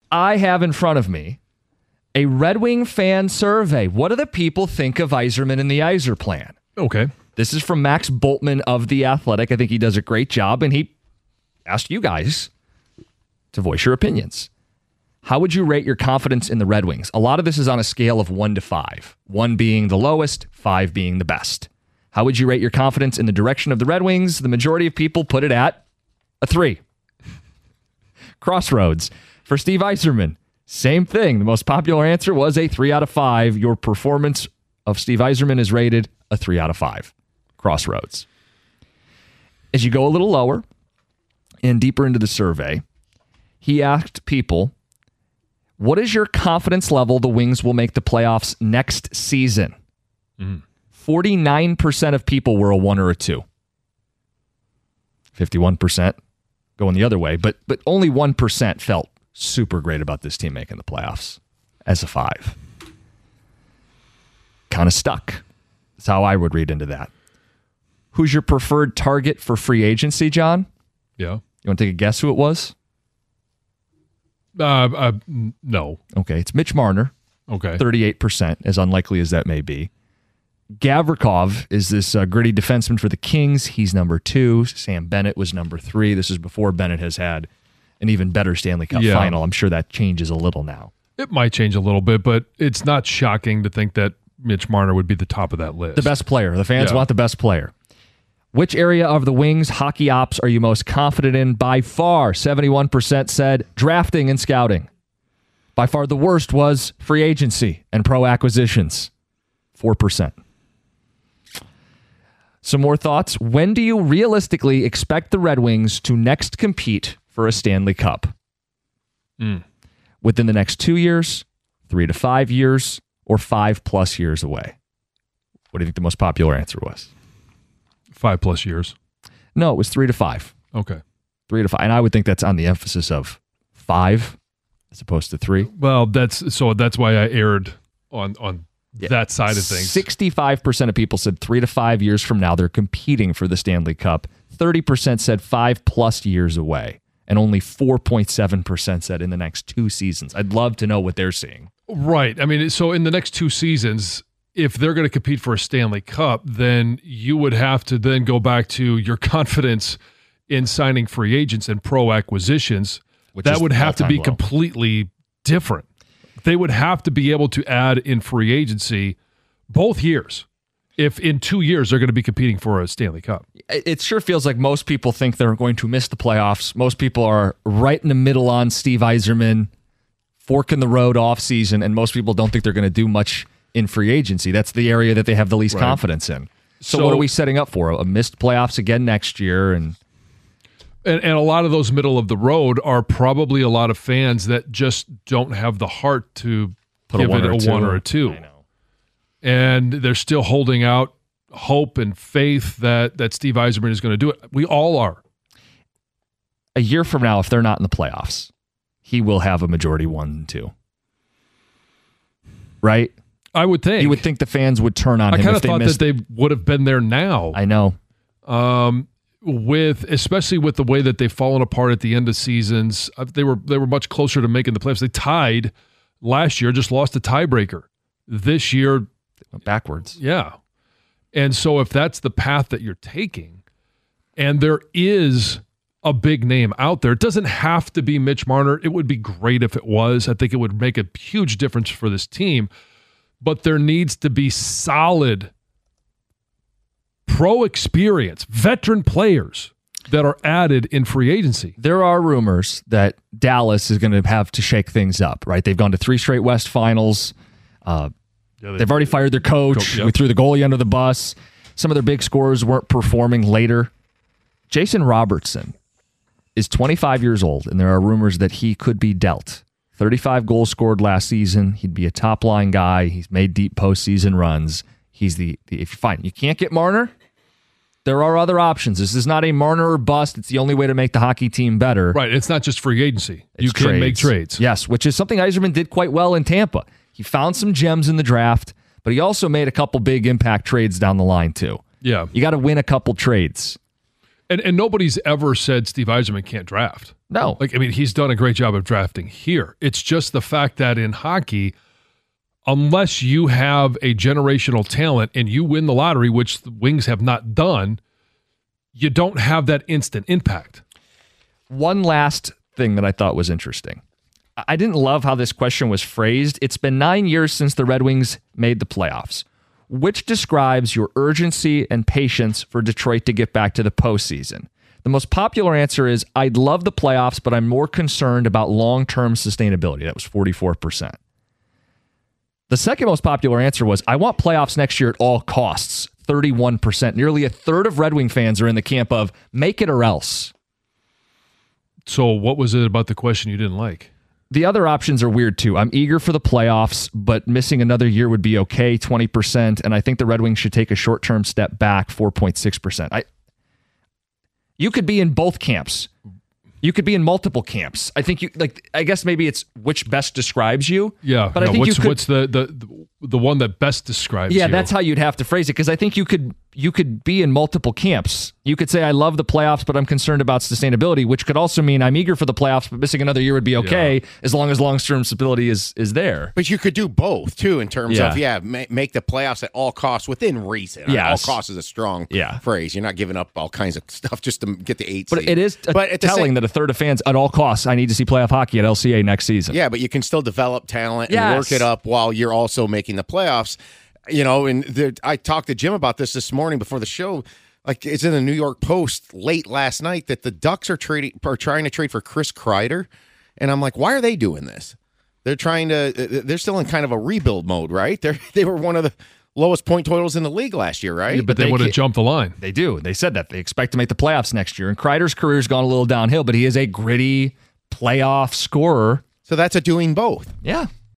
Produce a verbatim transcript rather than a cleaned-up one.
I have in front of me a Red Wing fan survey. What do the people think of Yzerman and the Yzer plan? Okay. This is from Max Bultman of The Athletic. I think he does a great job, and he asked you guys to voice your opinions. How would you rate your confidence in the Red Wings? A lot of this is on a scale of one to five, one being the lowest, five being the best. How would you rate your confidence in the direction of the Red Wings? The majority of people put it at a three. Crossroads. For Steve Yzerman, same thing. The most popular answer was a three out of five. Your performance of Steve Yzerman is rated a three out of five. Crossroads. As you go a little lower and deeper into the survey, he asked people, what is your confidence level the Wings will make the playoffs next season? Mm. forty-nine percent of people were a one or a two. fifty-one percent going the other way, but but only one percent felt super great about this team making the playoffs as a five. Kind of stuck. That's how I would read into that. Who's your preferred target for free agency, John? Yeah. You want to take a guess who it was? Uh, uh, no. Okay, it's Mitch Marner. Okay. thirty-eight percent, as unlikely as that may be. Gavrikov is this uh, gritty defenseman for the Kings. He's number two. Sam Bennett was number three. This is before Bennett has had an even better Stanley Cup yeah. final. I'm sure that changes a little now. It might change a little bit, but it's not shocking to think that Mitch Marner would be the top of that list. The best player. The fans yeah. want the best player. Which area of the Wings hockey ops are you most confident in? By far, seventy-one percent said drafting and scouting. By far the worst was free agency and pro acquisitions. four percent. Some more thoughts. When do you realistically expect the Red Wings to next compete for a Stanley Cup? Mm. Within the next two years, three to five years, or five plus years away? What do you think the most popular answer was? Five plus years. No, it was three to five. Okay. Three to five. And I would think that's on the emphasis of five as opposed to three. Well, that's so that's why I erred on, on yeah. that side of things. sixty-five percent of people said three to five years from now they're competing for the Stanley Cup. thirty percent said five plus years away. And only four point seven percent said in the next two seasons. I'd love to know what they're seeing. Right. I mean, so in the next two seasons, if they're going to compete for a Stanley Cup, then you would have to then go back to your confidence in signing free agents and pro acquisitions. Which that would have to be low. Completely different. They would have to be able to add in free agency both years. If in two years they're going to be competing for a Stanley Cup. It sure feels like most people think they're going to miss the playoffs. Most people are right in the middle on Steve Yzerman, fork in the road off season, and most people don't think they're going to do much in free agency. That's the area that they have the least right. confidence in. So, so what are we setting up for? A missed playoffs again next year? And, and and a lot of those middle of the road are probably a lot of fans that just don't have the heart to Put give a it a two. one or a two. I know. And they're still holding out hope and faith that, that Steve Yzerman is going to do it. We all are. A year from now, if they're not in the playoffs, he will have a majority one and two. Right? I would think. You would think the fans would turn on I him kind if of they thought missed. that they would have been there now. I know. Um, with especially with the way that they've fallen apart at the end of seasons, they were they were much closer to making the playoffs. They tied last year, just lost a tiebreaker. This year, backwards. Yeah. And so if that's the path that you're taking, and there is a big name out there, it doesn't have to be Mitch Marner. It would be great if it was. I think it would make a huge difference for this team. But there needs to be solid pro experience, veteran players that are added in free agency. There are rumors that Dallas is going to have to shake things up, right? They've gone to three straight West finals. Uh, yeah, they, They've already fired their coach. coach yep. We threw the goalie under the bus. Some of their big scorers weren't performing later. Jason Robertson is twenty-five years old, and there are rumors that he could be dealt. thirty-five goals scored last season. He'd be a top-line guy. He's made deep postseason runs. He's the, the if you find you can't get Marner, there are other options. This is not a Marner or bust. It's the only way to make the hockey team better. Right. It's not just free agency. It's you can trades. make trades. Yes, which is something Yzerman did quite well in Tampa. He found some gems in the draft, but he also made a couple big impact trades down the line too. Yeah. You got to win a couple trades. And and nobody's ever said Steve Yzerman can't draft. No. Like, I mean, he's done a great job of drafting here. It's just the fact that in hockey, unless you have a generational talent and you win the lottery, which the Wings have not done, you don't have that instant impact. One last thing that I thought was interesting. I didn't love how this question was phrased. It's been nine years since the Red Wings made the playoffs. Which describes your urgency and patience for Detroit to get back to the postseason? The most popular answer is, I'd love the playoffs, but I'm more concerned about long-term sustainability. That was forty-four percent. The second most popular answer was, I want playoffs next year at all costs, thirty-one percent. Nearly a third of Red Wing fans are in the camp of, make it or else. So what was it about the question you didn't like? The other options are weird too. I'm eager for the playoffs, but missing another year would be okay, twenty percent. And I think the Red Wings should take a short-term step back, four point six percent. I, you could be in both camps. You could be in multiple camps. I think you like. I guess maybe it's which best describes you. Yeah, but yeah, I think what's, you could, what's the, the the one that best describes yeah, you? that's how you'd have to phrase it, because I think you could you could be in multiple camps. You could say, I love the playoffs, but I'm concerned about sustainability, which could also mean I'm eager for the playoffs, but missing another year would be okay, yeah. as long as long-term stability is is there. But you could do both, too, in terms yeah. of, yeah, ma- make the playoffs at all costs within reason. Yes. All costs is a strong yeah. phrase. You're not giving up all kinds of stuff just to get the eight But seed. it is but at telling same, that a third of fans, at all costs, I need to see playoff hockey at L C A next season. Yeah, but you can still develop talent and yes. work it up while you're also making the playoffs. You know, and the, I talked to Jim about this this morning before the show. Like, it's in the New York Post late last night that the Ducks are trading, are trying to trade for Chris Kreider, and I'm like, why are they doing this? They're trying to. They're still in kind of a rebuild mode, right? They they were one of the lowest point totals in the league last year, right? Yeah, but they, they would have jumped the line. They do. They said that they expect to make the playoffs next year. And Kreider's career's gone a little downhill, but he is a gritty playoff scorer. So that's a doing both. Yeah.